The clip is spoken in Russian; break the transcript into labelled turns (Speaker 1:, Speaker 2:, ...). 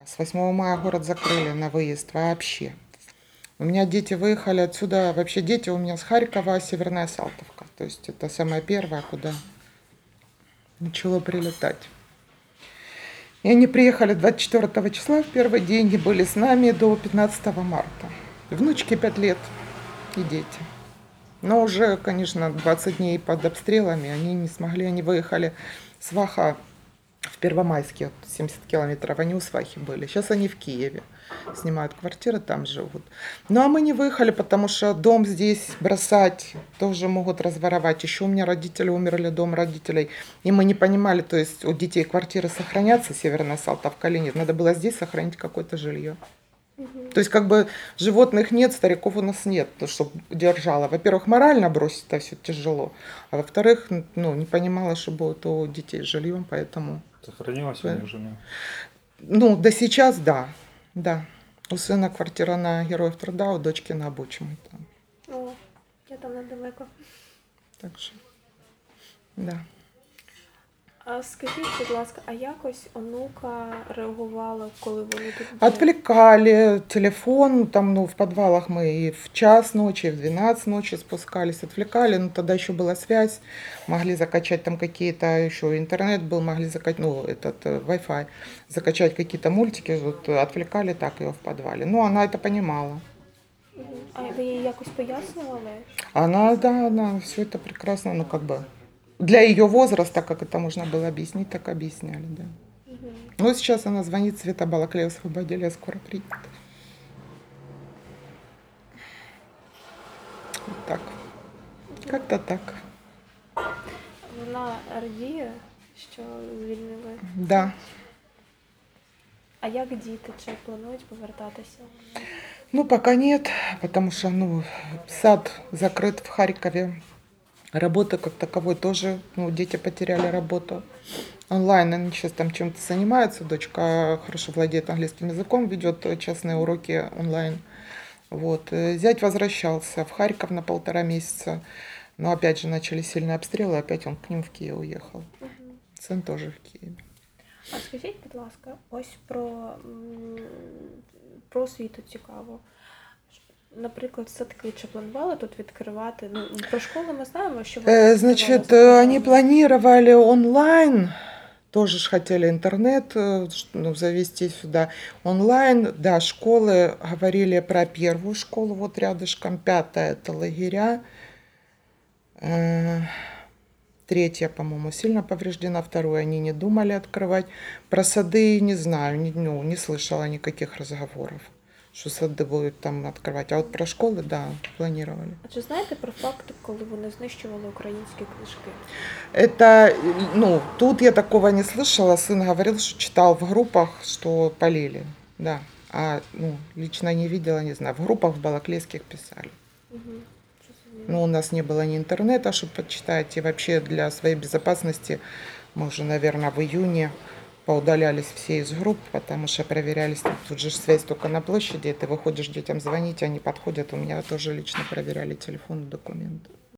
Speaker 1: С 8 мая город закрыли на выезд вообще. У меня дети выехали отсюда, вообще дети у меня с Харькова, Северная Салтовка. То есть это самое первое, куда начало прилетать. И они приехали 24 числа, в первый день, и были с нами до 15 марта. Внучке 5 лет и дети. Но уже, конечно, 20 дней под обстрелами они не смогли, они выехали с Ваха в Первомайске, 70 километров, они у свахи были. Сейчас они в Киеве, снимают квартиры, там живут. Ну а мы не выехали, потому что дом здесь бросать тоже могут разворовать. Еще у меня родители умерли, дом родителей, и мы не понимали, то есть у детей квартиры сохранятся, Северная Салтовка или нет. Надо было здесь сохранить какое-то жилье. То есть как бы животных нет, стариков у нас нет, то, чтобы держала. Во-первых, морально бросить это все тяжело, а во-вторых, ну, не понимала, что будет у детей с жильем, поэтому...
Speaker 2: Сохранилась у них жена?
Speaker 1: Ну, до сейчас, да, да. У сына квартира на Героев Труда, у дочки на Обочиной.
Speaker 3: О, я там недалеко.
Speaker 1: Так що, да.
Speaker 3: А скажіть, будь ласка, а якось онука реагувала, коли вони тут були?
Speaker 1: Отвлекали телефон, там, ну, в подвалах мы и в час ночи, и в 12 ночи спускались, отвлекали, но тогда еще была связь, могли закачать там какие-то, еще интернет был, могли закачать, ну, этот Wi-Fi, закачать какие-то мультики, вот, отвлекали так ее в подвале. Ну, она это понимала.
Speaker 3: А ви їй якось пояснювали?
Speaker 1: Она, да, она все это прекрасно, ну, как бы, для ее возраста, как это можно было объяснить, так объясняли, да. Ну, сейчас она звонит, Света Балаклею освободили, я скоро приеду. Вот так. Как-то так.
Speaker 3: Вона радіє, що звільнили?
Speaker 1: Да.
Speaker 3: А як діти? Чи планують повертатися?
Speaker 1: Ну, пока нет, потому что, ну, сад закрыт в Харькове. Работы как таковой тоже, ну, дети потеряли работу. Онлайн они сейчас там чем-то занимаются. Дочка хорошо владеет английским языком, ведет частные уроки онлайн. Вот. Зять возвращался в Харьков на 1,5 месяца. Но опять же начали сильные обстрелы, опять он к ним в Киев уехал. Сын тоже в Киеве.
Speaker 3: А скажіть, будь ласка, ось про освіту цікаво. Наприклад, все-таки чи планували тут відкривати? Ну, про школу ми знаємо, що вони
Speaker 1: Значит, они планировали онлайн, тоже ж хотели интернет, ну, завести сюда онлайн. Да, школы, говорили про первую школу, вот рядышком, 5-я это лагеря. 3-я, по-моему, сильно повреждена, 2-ю они не думали открывать. Про сады не знаю, не слышала никаких разговоров, що сади будуть там відкривати. А от про школи, да, планували.
Speaker 3: А чи знаєте про факти, коли вони знищували українські книжки?
Speaker 1: Это, ну, тут я такого не слышала. Сын говорил, что читал в группах, что полили, да. А, ну, лично не видела, не знаю. В группах в балаклейских писали. Но у нас не было ни интернета, чтобы почитать. И вообще для своей безопасности мы уже, наверное, в июне поудалялись все из групп, потому что проверялись. Тут же связь только на площади. Ты выходишь детям звонить, они подходят. У меня тоже лично проверяли телефон и документы.